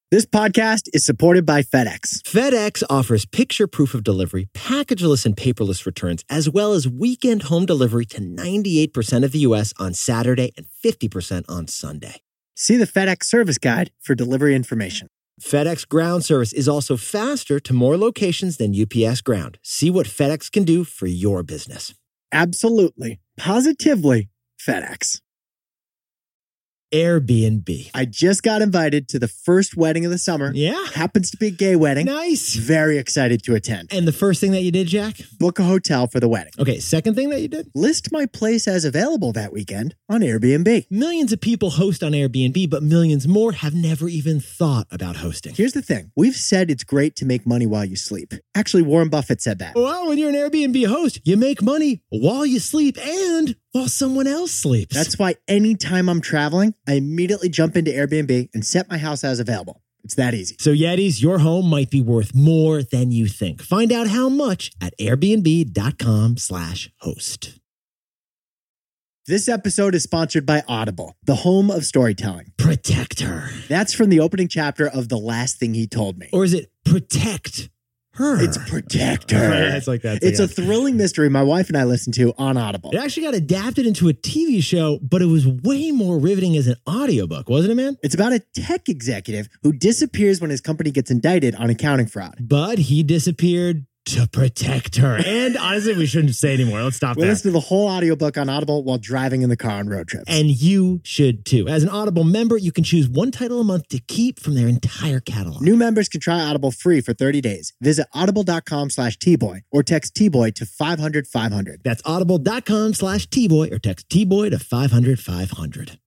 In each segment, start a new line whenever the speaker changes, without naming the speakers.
This podcast is supported by FedEx.
FedEx offers picture proof of delivery, packageless and paperless returns, as well as weekend home delivery to 98% of the U.S. on Saturday and 50% on Sunday.
See the FedEx service guide for delivery information.
FedEx Ground service is also faster to more locations than UPS Ground. See what FedEx can do for your business.
Absolutely. Positively FedEx.
Airbnb.
I just got invited to the first wedding of the summer.
Yeah.
Happens to be a gay wedding.
Nice.
Very excited to attend.
And the first thing that you did, Jack?
Book a hotel for the wedding.
Okay, second thing that you did?
List my place as available that weekend on Airbnb.
Millions of people host on Airbnb, but millions more have never even thought about hosting.
Here's the thing. We've said it's great to make money while you sleep. Actually, Warren Buffett said that.
Well, when you're an Airbnb host, you make money while you sleep and while someone else sleeps.
That's why anytime I'm traveling, I immediately jump into Airbnb and set my house as available. It's that easy.
So Yetis, your home might be worth more than you think. Find out how much at airbnb.com/host.
This episode is sponsored by Audible, the home of storytelling.
Protect her.
That's from the opening chapter of The Last Thing He Told Me.
Or is it protect her?
It's Protect Her.
It's like that.
It's a thrilling mystery my wife and I listened to on Audible.
It actually got adapted into a TV show, but it was way more riveting as an audiobook, wasn't it, man?
It's about a tech executive who disappears when his company gets indicted on accounting fraud.
But he disappeared to protect her. And honestly, we shouldn't say anymore. Let's stop
We
that.
listen to the whole audiobook on Audible while driving in the car on road trips.
And you should too. As an Audible member, you can choose one title a month to keep from their entire catalog.
New members can try Audible free for 30 days. Visit audible.com/tboy or text T-Boy to 500-500.
That's audible.com/T-Boy or text T-Boy to 500-500.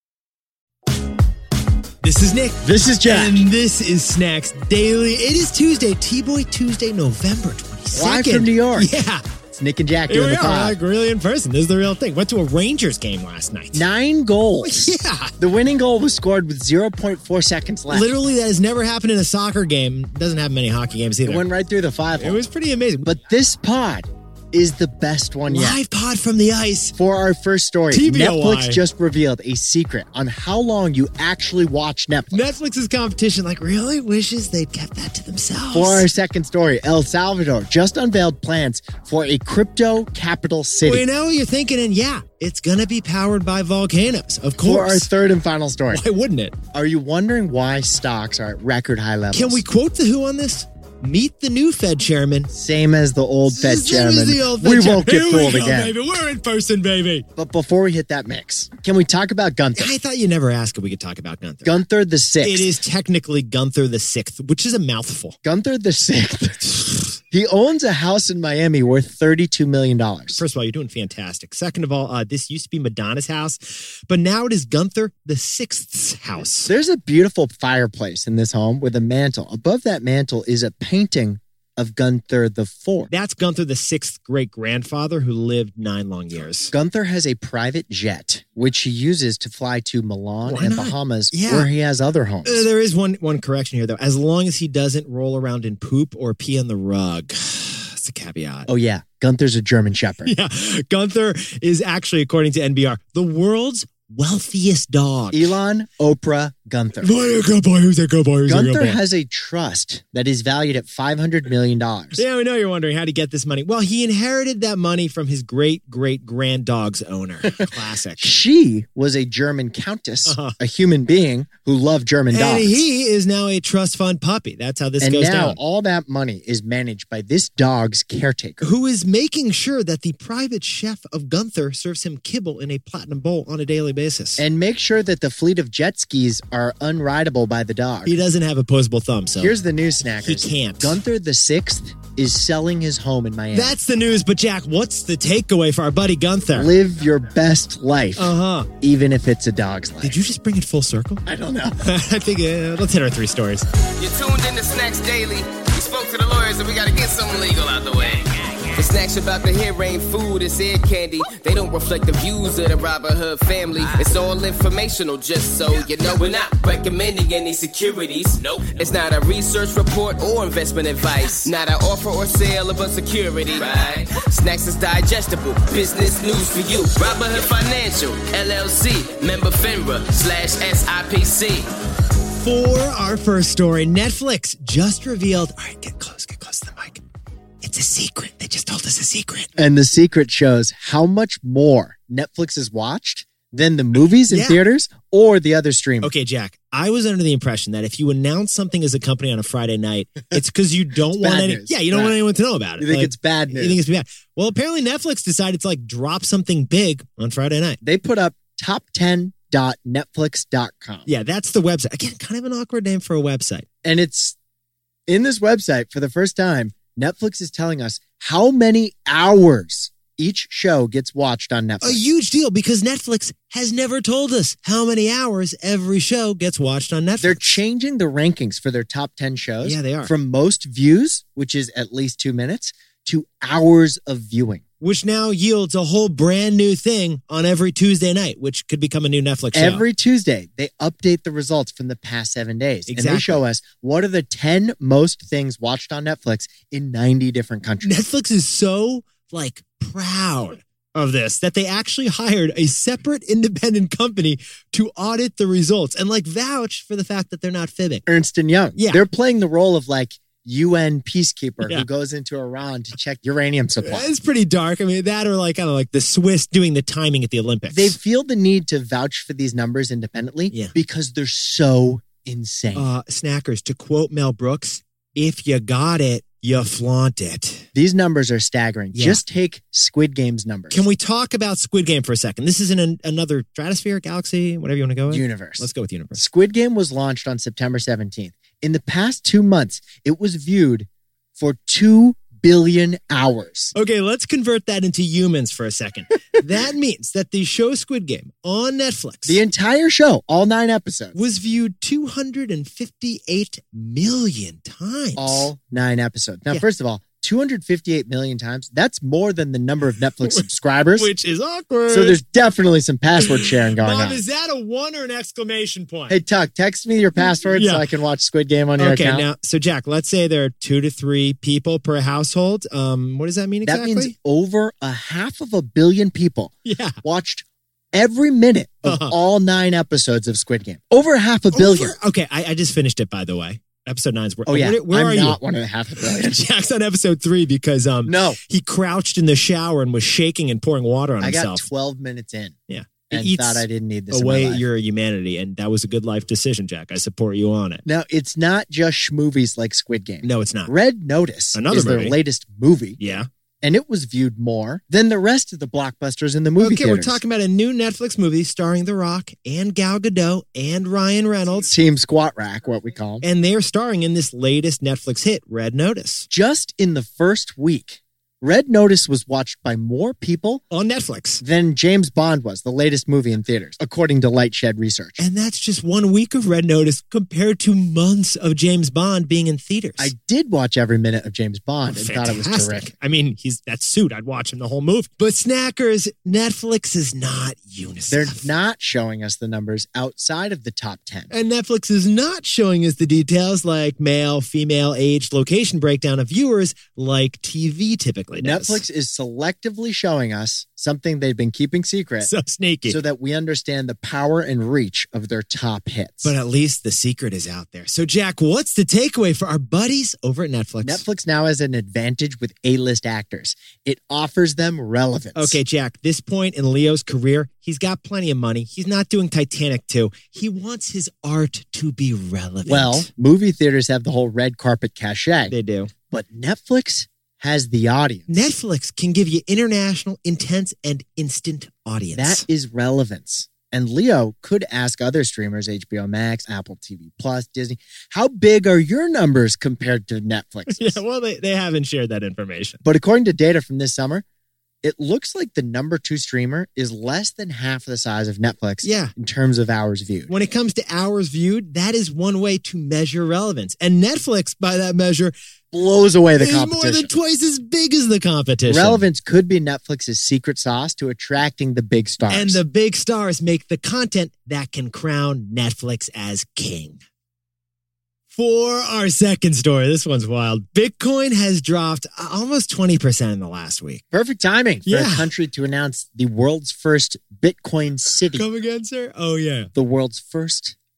This is Nick.
This is Jack.
And this is Snacks Daily. It is Tuesday, T-Boy Tuesday, November 22nd.
Live from New York.
Yeah.
It's Nick and Jack
Here
doing
we
the
are,
pod.
like really in person. This is the real thing. Went to a Rangers game last night.
9 goals.
Yeah.
The winning goal was scored with 0.4 seconds left.
Literally, that has never happened in a soccer game. Doesn't have many hockey games either.
It went right through the 5-hole.
It was pretty amazing.
But this pod is the best one yet.
Live pod from the ice.
For our first story,
TBOI.
Netflix just revealed a secret on how long you actually watch Netflix.
Netflix's competition, really wishes they'd kept that to themselves.
For our second story, El Salvador just unveiled plans for a crypto capital city.
We know what you're thinking, and yeah, it's going to be powered by volcanoes, of course.
For our third and final story,
why wouldn't it?
Are you wondering why stocks are at record high levels?
Can we quote the WHO on this? Meet the new Fed chairman.
Same as the old Fed chairman.
As the old Fed
we
chairman.
won't get
Here we
fooled
go,
again.
Baby. We're in person, baby.
But before we hit that mix, can we talk about Gunther?
I thought you never asked if we could talk about Gunther.
Gunther the Sixth.
It is technically Gunther the Sixth, which is a mouthful.
Gunther the Sixth. He owns a house in Miami worth $32 million.
First of all, you're doing fantastic. Second of all, this used to be Madonna's house, but now it is Gunther the Sixth's house.
There's a beautiful fireplace in this home with a mantle. Above that mantle is a painting of Gunther the Fourth.
That's Gunther the Sixth great-grandfather who lived 9 long years.
Gunther has a private jet, which he uses to fly to Milan
Why
and
not?
Bahamas,
Yeah.
where he has other homes.
There is one correction here, though. As long as he doesn't roll around in poop or pee on the rug. That's a caveat.
Oh, yeah. Gunther's a German Shepherd.
Yeah. Gunther is actually, according to NBR, the world's wealthiest dog.
Elon, Oprah, Gunther.
Who's a good boy? Who's a good boy? Who's a good
Gunther
boy?
has a trust that is valued at $500 million.
Yeah, we know you're wondering how to get this money. Well, he inherited that money from his great-great-grand dog's owner. Classic.
She was a German countess, a human being who loved German dogs.
And he is now a trust fund puppy. That's how this
and
goes
now
down.
all that money is managed by this dog's caretaker.
Who is making sure that the private chef of Gunther serves him kibble in a platinum bowl on a daily basis.
And make sure that the fleet of jet skis are unrideable by the dog.
He doesn't have opposable thumb, so
Here's the news, Snackers.
he can't.
Gunther the Sixth is selling his home in Miami.
That's the news, but Jack, what's the takeaway for our buddy Gunther?
Live your best life, even if it's a dog's life.
Did you just bring it full circle?
I don't know.
I think let's hit our 3 stories.
You're tuned into Snacks Daily. We spoke to the lawyers and we gotta get something legal out the way. The snacks you're about to hear ain't food, it's ear candy. They don't reflect the views of the Robin Hood family. It's all informational, just so you know. We're not recommending any securities. Nope. It's not a research report or investment advice. Not an offer or sale of a security. Right. Snacks is digestible. Business news for you. Robin Hood Financial, LLC, member FINRA /SIPC.
For our first story, Netflix just revealed. All right, get close to the mic. It's a secret. They just told us a secret.
And the secret shows how much more Netflix is watched than the movies in theaters or the other streamers.
Okay, Jack, I was under the impression that if you announce something as a company on a Friday night, it's because you don't want want anyone to know about it.
You think it's bad news.
You think it's bad. Well, apparently Netflix decided to drop something big on Friday night.
They put up top10.netflix.com.
Yeah, that's the website. Again, kind of an awkward name for a website.
And it's in this website for the first time, Netflix is telling us how many hours each show gets watched on Netflix.
A huge deal because Netflix has never told us how many hours every show gets watched on Netflix.
They're changing the rankings for their top 10 shows.
Yeah, they are.
From most views, which is at least 2 minutes, to hours of viewing.
Which now yields a whole brand new thing on every Tuesday night, which could become a new Netflix show.
Every Tuesday, they update the results from the past 7 days.
Exactly.
And they show us what are the 10 most things watched on Netflix in 90 different countries.
Netflix is so, proud of this that they actually hired a separate independent company to audit the results and, vouch for the fact that they're not fibbing.
Ernst & Young.
Yeah.
They're playing the role of, UN peacekeeper who goes into Iran to check uranium supply.
It's pretty dark. I mean, that or the Swiss doing the timing at the Olympics.
They feel the need to vouch for these numbers independently because they're so insane.
Snackers, to quote Mel Brooks, if you got it, you flaunt it.
These numbers are staggering.
Yeah.
Just take Squid Game's numbers.
Can we talk about Squid Game for a second? This is in another stratosphere, galaxy, whatever you want to go with.
Universe.
Let's go with universe.
Squid Game was launched on September 17th. In the past 2 months, it was viewed for 2 billion hours.
Okay, let's convert that into humans for a second. That means that the show Squid Game on Netflix,
the entire show, all 9 episodes,
was viewed 258 million times.
All 9 episodes. Now, first of all, 258 million times, that's more than the number of Netflix subscribers.
Which is awkward.
So there's definitely some password sharing going on.
Mom, is that a 1 or an exclamation point?
Hey, Tuck, text me your password so I can watch Squid Game on your account.
Okay, now, so Jack, let's say there are 2 to 3 people per household. What does that mean exactly?
That means over 500 million people watched every minute of all 9 episodes of Squid Game. Over 500 million.
Okay, I just finished it, by the way. Episode 9's where
I'm
are
not
you?
1.5 billion.
Jack's on episode 3 because he crouched in the shower and was shaking and pouring water on himself.
I got 12 minutes in.
Yeah.
And thought I didn't need this
away
in my life.
your humanity, and that was a good life decision, Jack. I support you on it.
Now, it's not just schmovies like Squid Game.
No, it's not.
Red Notice is their latest movie.
Yeah.
And it was viewed more than the rest of the blockbusters in the movie theaters.
Okay, we're talking about a new Netflix movie starring The Rock and Gal Gadot and Ryan Reynolds.
Team Squat Rack, what we call them.
And they're starring in this latest Netflix hit, Red Notice.
Just in the first week, Red Notice was watched by more people
on Netflix
than James Bond was, the latest movie in theaters, according to Lightshed Research.
And that's just 1 week of Red Notice compared to months of James Bond being in theaters.
I did watch every minute of James Bond and thought it was terrific.
I mean, that suit, I'd watch him the whole movie. But Snackers, Netflix is not UNICEF.
They're not showing us the numbers outside of the top 10.
And Netflix is not showing us the details like male, female, age, location breakdown of viewers like TV typically does.
Netflix is selectively showing us something they've been keeping secret.
So sneaky.
So that we understand the power and reach of their top hits.
But at least the secret is out there. So Jack, what's the takeaway for our buddies over at Netflix?
Netflix now has an advantage with A-list actors. It offers them relevance.
Okay, Jack, this point in Leo's career, he's got plenty of money. He's not doing Titanic 2. He wants his art to be relevant.
Well, movie theaters have the whole red carpet cachet.
They do.
But Netflix has the audience.
Netflix can give you international, intense, and instant audience.
That is relevance. And Leo could ask other streamers, HBO Max, Apple TV Plus, Disney, how big are your numbers compared to Netflix?
Yeah, well, they haven't shared that information.
But according to data from this summer, it looks like the number 2 streamer is less than half the size of Netflix in terms of hours viewed.
When it comes to hours viewed, that is one way to measure relevance. And Netflix, by that measure,
blows away the competition.
Is more than twice as big as the competition.
Relevance could be Netflix's secret sauce to attracting the big stars.
And the big stars make the content that can crown Netflix as king. For our second story, this one's wild. Bitcoin has dropped almost 20% in the last week.
Perfect timing for a country to announce the world's first Bitcoin city.
Come again, sir? Oh, yeah.
The world's first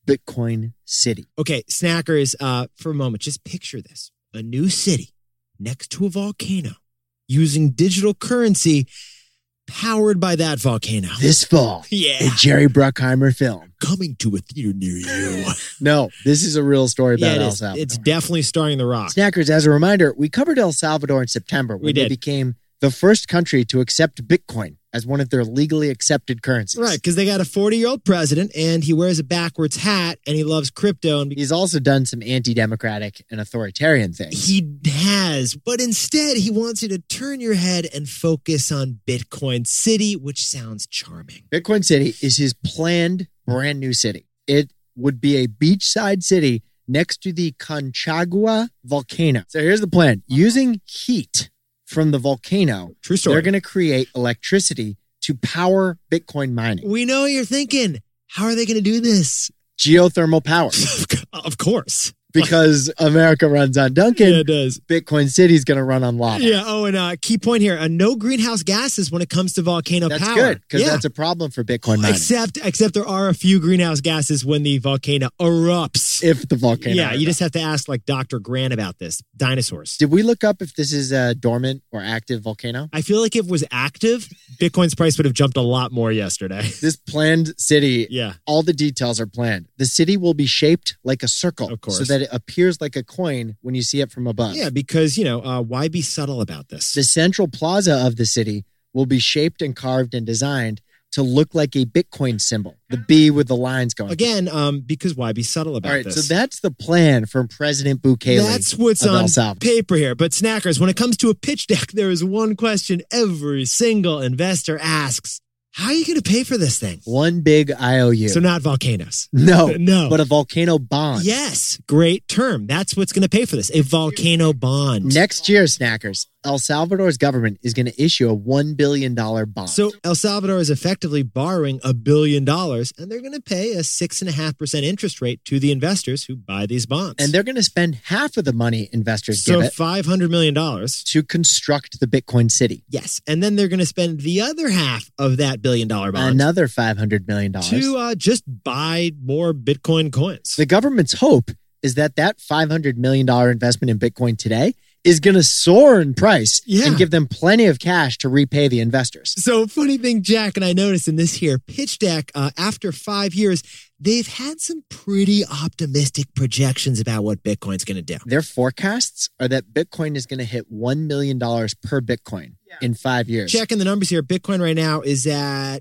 Bitcoin City.
Okay, snackers, for a moment, just picture this. A new city next to a volcano using digital currency powered by that volcano.
This fall,
Yeah.
a Jerry Bruckheimer film.
Coming to a theater near you.
No, this is a real story about
Yeah, it
El
is.
Salvador.
It's definitely starring The Rock.
Snackers, as a reminder, we covered El Salvador in September when
We
they
did.
became the first country to accept Bitcoin as one of their legally accepted currencies.
Right, because they got a 40-year-old president, and he wears a backwards hat, and he loves crypto. And
He's also done some anti-democratic and authoritarian things.
he has, but instead he wants you to turn your head and focus on Bitcoin City, which sounds charming.
Bitcoin City is his planned brand new city. It would be a beachside city next to the Conchagua volcano. So here's the plan. Using heat from the volcano,
True story.
they're going to create electricity to power Bitcoin mining.
We know what you're thinking. How are they going to do this?
Geothermal power.
Of course.
Because America runs on Duncan,
Yeah, it does.
Bitcoin City is going to run on lava.
Yeah. Oh, and key point here: no greenhouse gases when it comes to volcano
That's
power.
good because
Yeah.
that's a problem for Bitcoin mining.
Except there are a few greenhouse gases when the volcano erupts.
If the volcano.
Yeah, you just have to ask like Dr. Grant about this. Dinosaurs.
Did we look up if this is a dormant or active volcano?
I feel like if it was active, Bitcoin's price would have jumped a lot more yesterday.
This planned city,
Yeah.
all the details are planned. The city will be shaped like a circle,
Of course.
so that it appears like a coin when you see it from above.
Yeah, because, why be subtle about this?
The central plaza of the city will be shaped and carved and designed to look like a Bitcoin symbol, the B with the lines going.
Again, because why be subtle about
All right,
this?
so that's the plan from President Bukele.
That's what's
of
on
El Salvador.
paper here. But snackers, when it comes to a pitch deck, there is one question every single investor asks. How are you going to pay for this thing?
One big IOU.
So not volcanoes.
no,
No.
but a volcano bond.
Yes, great term. That's what's going to pay for this. A volcano bond.
Next year, snackers, El Salvador's government is going to issue a $1 billion bond.
So El Salvador is effectively borrowing $1 billion, and they're going to pay a 6.5% interest rate to the investors who buy these bonds.
and they're going to spend half of the money investors
so
give it
$500 million.
to construct the Bitcoin city.
Yes, and then they're going to spend the other half of that $1 billion bond
Another $500 million.
to just buy more Bitcoin coins.
The government's hope is that $500 million investment in Bitcoin today is going to soar in price
Yeah.
and give them plenty of cash to repay the investors.
So funny thing, Jack, and I noticed in this here pitch deck, after 5 years, they've had some pretty optimistic projections about what Bitcoin's going to do.
Their forecasts are that Bitcoin is going to hit $1 million per Bitcoin in 5 years.
Checking the numbers here, Bitcoin right now is at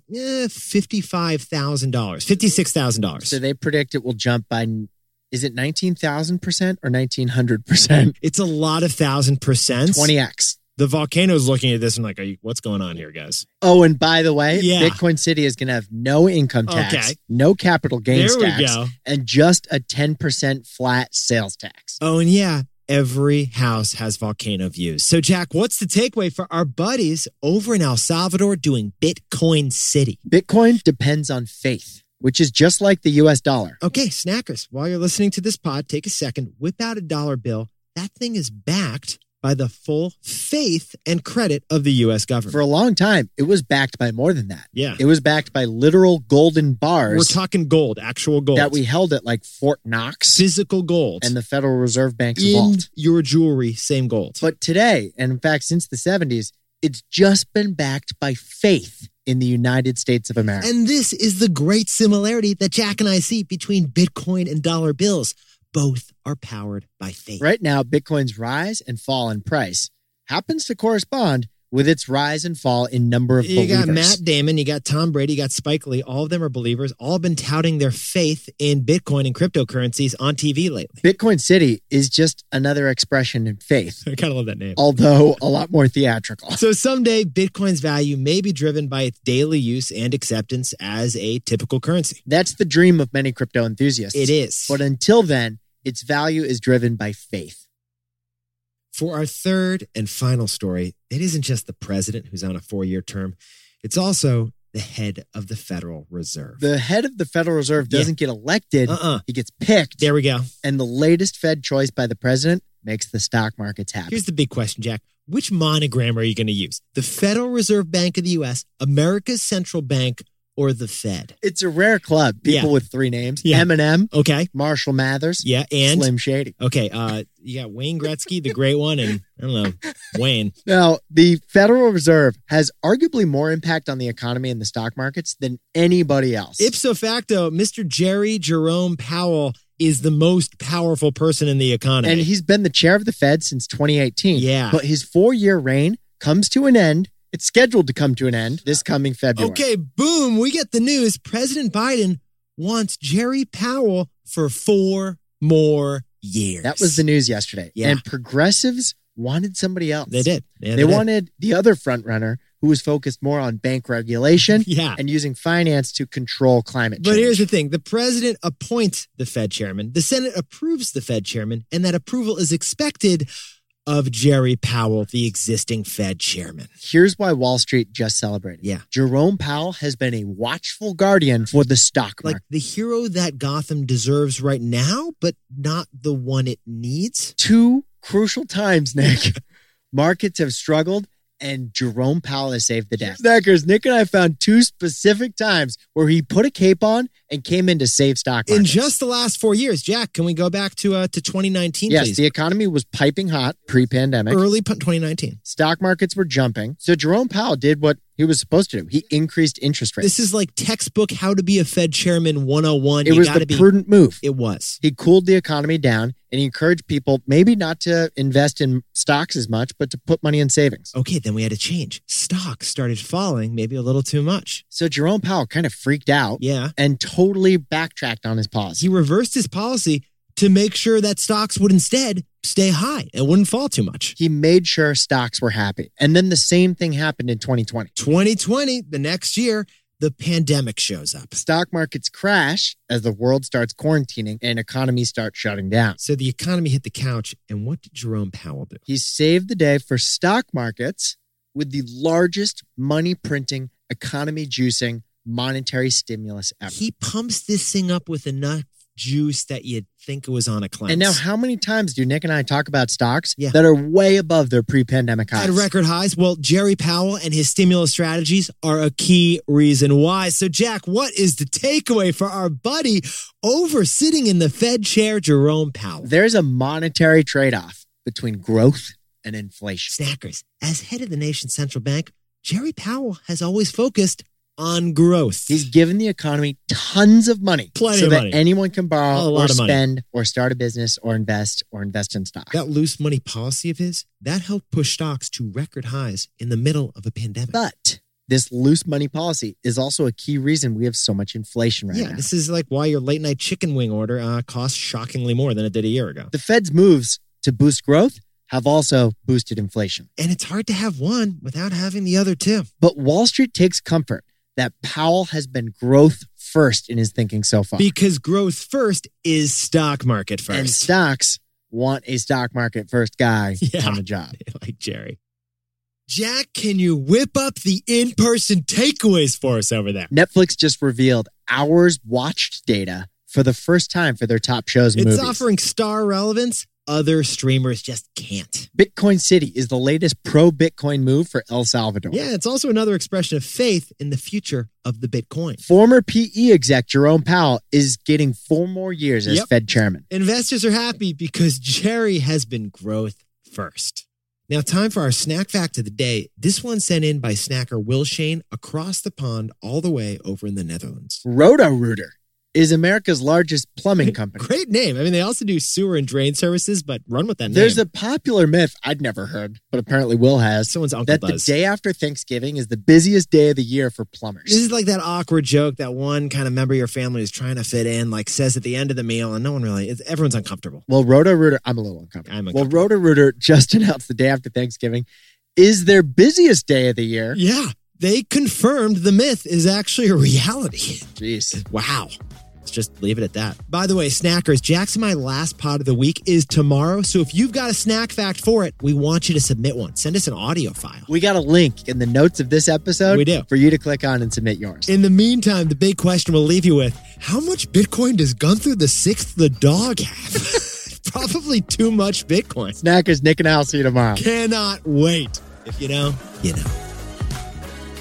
$55,000, $56,000.
So they predict it will jump by, is it 19,000% or 1,900%?
It's a lot of 1,000%.
20x.
The volcano's looking at this and like, what's going on here, guys?
Oh, and by the way,
Yeah.
Bitcoin City is going to have no income tax,
Okay.
no capital gains
There we
tax,
go.
and just a 10% flat sales tax.
Oh, and yeah, every house has volcano views. So, Jack, what's the takeaway for our buddies over in El Salvador doing Bitcoin City?
Bitcoin depends on faith, which is just like the US dollar.
Okay, snackers, while you're listening to this pod, take a second, whip out a dollar bill. That thing is backed by the full faith and credit of the U.S. government.
For a long time, it was backed by more than that.
Yeah.
It was backed by literal golden bars
We're talking gold, actual gold.
that we held at like Fort Knox
Physical gold.
and the Federal Reserve Bank's
in
vault.
your jewelry, same gold.
But today, and in fact, since the 70s, it's just been backed by faith in the United States of America.
And this is the great similarity that Jack and I see between Bitcoin and dollar bills. Both are powered by faith.
Right now, Bitcoin's rise and fall in price happens to correspond with its rise and fall in number of
You
believers.
got Matt Damon, you got Tom Brady, you got Spike Lee. All of them are believers. All been touting their faith in Bitcoin and cryptocurrencies on TV lately.
Bitcoin City is just another expression in faith,
I kind of love that name.
although a lot more theatrical.
So someday, Bitcoin's value may be driven by its daily use and acceptance as a typical currency.
That's the dream of many crypto enthusiasts.
It is.
But until then, its value is driven by faith.
For our third and final story, it isn't just the president who's on a 4-year term. It's also the head of the Federal Reserve.
The head of the Federal Reserve doesn't get elected. He gets picked.
There we go.
And the latest Fed choice by the president makes the stock markets happy.
Here's the big question, Jack. Which monogram are you going to use? The Federal Reserve Bank of the U.S., America's central bank, or the Fed?
It's a rare club. People
Yeah.
with three names.
Yeah.
Eminem,
Okay.
Marshall Mathers,
Yeah, and
Slim Shady.
okay, you got Wayne Gretzky, the great one, and I don't know, Wayne.
Now, the Federal Reserve has arguably more impact on the economy and the stock markets than anybody else.
Ipso facto, Mr. Jerry Jerome Powell is the most powerful person in the economy.
And he's been the chair of the Fed since 2018.
Yeah.
But his 4-year reign comes to an end. It's scheduled to come to an end this coming February.
Okay, boom, we get the news. President Biden wants Jerry Powell for 4 more years.
That was the news yesterday.
Yeah.
And progressives wanted somebody else.
They did. Yeah,
They
did.
wanted the other front runner who was focused more on bank regulation
Yeah.
and using finance to control climate change.
But here's the thing. The president appoints the Fed chairman. The Senate approves the Fed chairman, and that approval is expected of Jerry Powell, the existing Fed chairman.
Here's why Wall Street just celebrated.
Yeah.
Jerome Powell has been a watchful guardian for the stock
Like
market.
the hero that Gotham deserves right now, but not the one it needs.
2 crucial times, Nick. Markets have struggled and Jerome Powell has saved the day. Snackers, Nick and I found 2 specific times where he put a cape on and came in to save stock markets.
In just the last 4 years. Jack, can we go back to 2019,
Yes,
please?
the economy was piping hot pre-pandemic.
Early 2019.
Stock markets were jumping. So Jerome Powell did what he was supposed to do. He increased interest rates.
This is like textbook how to be a Fed chairman 101.
It was the prudent move.
It was.
He cooled the economy down and he encouraged people maybe not to invest in stocks as much, but to put money in savings.
Okay, then we had to change. Stocks started falling, maybe a little too much.
So Jerome Powell kind of freaked out
Yeah.
and totally backtracked on his policy.
He reversed his policy to make sure that stocks would instead stay high and wouldn't fall too much.
He made sure stocks were happy. And then the same thing happened in 2020.
2020, the next year, the pandemic shows up.
Stock markets crash as the world starts quarantining and economies start shutting down.
So the economy hit the couch, and what did Jerome Powell do?
He saved the day for stock markets with the largest money printing, economy juicing, monetary stimulus ever.
He pumps this thing up with enough juice that you'd think it was on a cleanse.
And now, how many times do Nick and I talk about stocks
Yeah.
that are way above their pre-pandemic highs?
At record highs. Well, Jerry Powell and his stimulus strategies are a key reason why. So, Jack, what is the takeaway for our buddy over sitting in the Fed chair, Jerome Powell?
There's a monetary trade-off between growth and inflation.
Snackers, as head of the nation's central bank, Jerry Powell has always focused on growth.
He's given the economy tons of money
Plenty
so
of
that
money.
anyone can borrow
A lot
or
of money.
spend or start a business or invest in stock.
That loose money policy of his, that helped push stocks to record highs in the middle of a pandemic.
But this loose money policy is also a key reason we have so much inflation right now.
This is like why your late night chicken wing order costs shockingly more than it did a year ago.
The Fed's moves to boost growth have also boosted inflation.
And it's hard to have one without having the other too.
But Wall Street takes comfort that Powell has been growth first in his thinking so far.
Because growth first is stock market first.
And stocks want a stock market first guy
Yeah.
on the job.
Like Jerry. Jack, can you whip up the in-person takeaways for us over there?
Netflix just revealed hours watched data for the first time for their top shows and
It's
movies.
offering star relevance other streamers just can't.
Bitcoin City is the latest pro-Bitcoin move for El Salvador.
Yeah, it's also another expression of faith in the future of the Bitcoin.
Former PE exec Jerome Powell is getting 4 more years as
Yep.
Fed chairman.
Investors are happy because Jerry has been growth first. Now, time for our snack fact of the day. This one sent in by snacker Will Shane across the pond all the way over in the Netherlands.
Roto-Rooter is America's largest plumbing company.
Great name. I mean, they also do sewer and drain services, but run with that name.
There's a popular myth I'd never heard, but apparently Will has,
Someone's uncle
that
does.
the day after Thanksgiving is the busiest day of the year for plumbers.
This is like that awkward joke that one kind of member of your family is trying to fit in, like says at the end of the meal, and no one really, everyone's uncomfortable.
Well, Roto-Rooter, I'm a little uncomfortable.
I'm
Well,
uncomfortable.
Roto-Rooter just announced the day after Thanksgiving is their busiest day of the year.
Yeah, they confirmed the myth is actually a reality.
Jeez.
Wow. Let's just leave it at that. By the way, snackers, Jack's and my last pod of the week is tomorrow. So if you've got a snack fact for it, we want you to submit one. Send us an audio file.
We got a link in the notes of this episode
We do.
for you to click on and submit yours.
In the meantime, the big question we'll leave you with, how much Bitcoin does Gunther the Sixth the dog have? Probably too much Bitcoin.
Snackers, Nick and I will see you tomorrow.
Cannot wait. If you know, you know.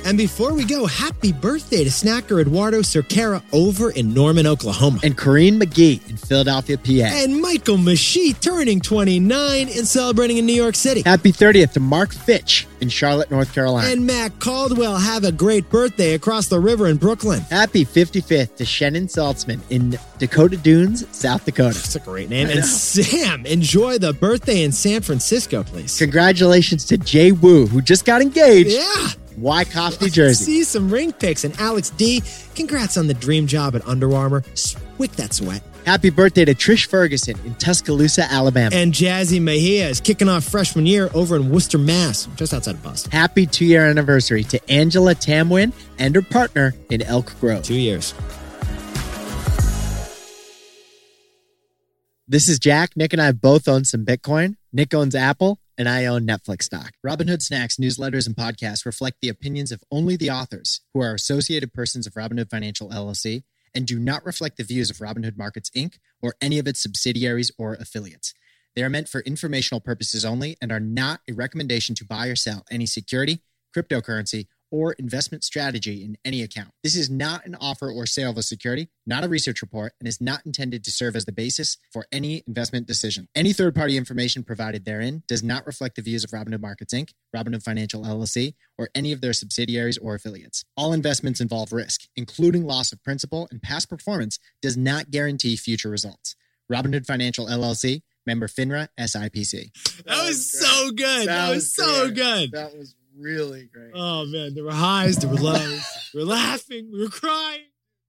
And before we go, happy birthday to snacker Eduardo Cerquera over in Norman, Oklahoma.
And Corrine McGee in Philadelphia, PA.
And Michael Machie turning 29 and celebrating in New York City.
Happy 30th to Mark Fitch in Charlotte, North Carolina.
And Matt Caldwell, have a great birthday across the river in Brooklyn.
Happy 55th to Shannon Saltzman in Dakota Dunes, South Dakota.
That's a great name. And Sam, enjoy the birthday in San Francisco, please.
Congratulations to Jay Wu, who just got engaged.
Yeah.
Wyckoff, New Jersey.
See some ring pics. And Alex D, congrats on the dream job at Under Armour. Wick that sweat.
Happy birthday to Trish Ferguson in Tuscaloosa, Alabama.
And Jazzy Mejia is kicking off freshman year over in Worcester, Mass, just outside of Boston.
Happy 2-year anniversary to Angela Tamwin and her partner in Elk Grove.
2 years.
This is Jack. Nick and I both own some Bitcoin. Nick owns Apple, and I own Netflix stock. Robinhood Snacks, newsletters, and podcasts reflect the opinions of only the authors, who are associated persons of Robinhood Financial LLC, and do not reflect the views of Robinhood Markets, Inc., or any of its subsidiaries or affiliates. They are meant for informational purposes only and are not a recommendation to buy or sell any security, cryptocurrency, or investment strategy in any account. This is not an offer or sale of a security, not a research report, and is not intended to serve as the basis for any investment decision. Any third-party information provided therein does not reflect the views of Robinhood Markets, Inc., Robinhood Financial LLC, or any of their subsidiaries or affiliates. All investments involve risk, including loss of principal, and past performance does not guarantee future results. Robinhood Financial LLC, member FINRA, SIPC.
That was so good. That was so good.
That was really great.
Oh, man. There were highs, there were lows. We were laughing, we were crying.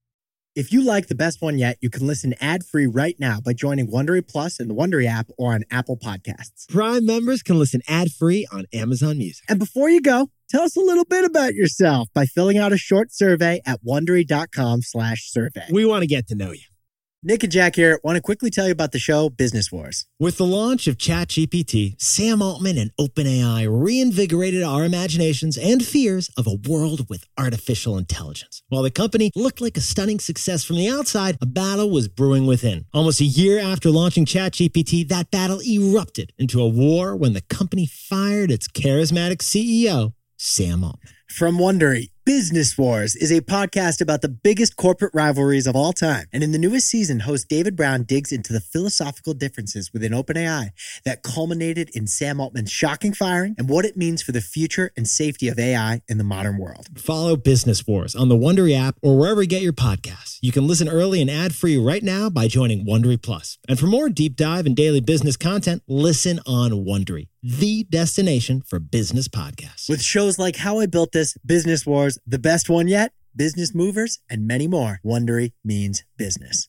If you like The Best One Yet, you can listen ad-free right now by joining Wondery Plus in the Wondery app or on Apple Podcasts.
Prime members can listen ad-free on Amazon Music.
And before you go, tell us a little bit about yourself by filling out a short survey at Wondery.com/survey.
We want to get to know you.
Nick and Jack here want to quickly tell you about the show Business Wars.
With the launch of ChatGPT, Sam Altman and OpenAI reinvigorated our imaginations and fears of a world with artificial intelligence. While the company looked like a stunning success from the outside, a battle was brewing within. Almost a year after launching ChatGPT, that battle erupted into a war when the company fired its charismatic CEO, Sam Altman.
From Wondery, Business Wars is a podcast about the biggest corporate rivalries of all time. And in the newest season, host David Brown digs into the philosophical differences within OpenAI that culminated in Sam Altman's shocking firing and what it means for the future and safety of AI in the modern world.
Follow Business Wars on the Wondery app or wherever you get your podcasts. You can listen early and ad-free right now by joining Wondery Plus. And for more deep dive and daily business content, listen on Wondery, the destination for business podcasts.
With shows like How I Built This, Business Wars, The Best One Yet, Business Movers, and many more, Wondery means business.